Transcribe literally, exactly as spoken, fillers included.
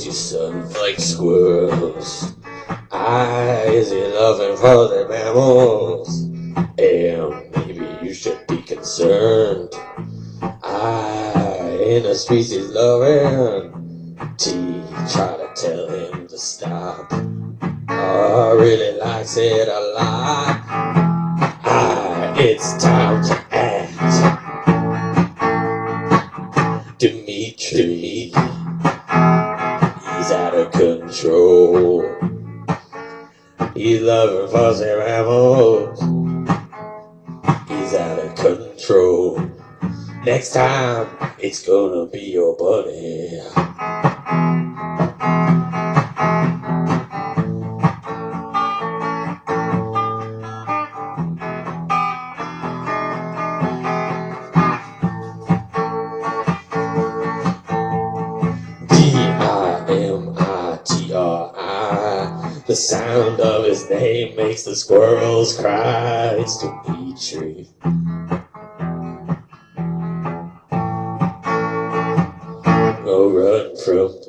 you sons like squirrels. Ah, is he loving for the mammals? And maybe you should be concerned. I ain't a species loving. T, try to tell him to stop. Oh, I really likes it a lot. Ah, it's time to act. Dimitri, he's out of control. He's loving fuzzy mammals. He's out of control. Next time, it's gonna be your buddy. D I M I T R I. The sound of his name makes the squirrels cry. It's Dimitri. No run from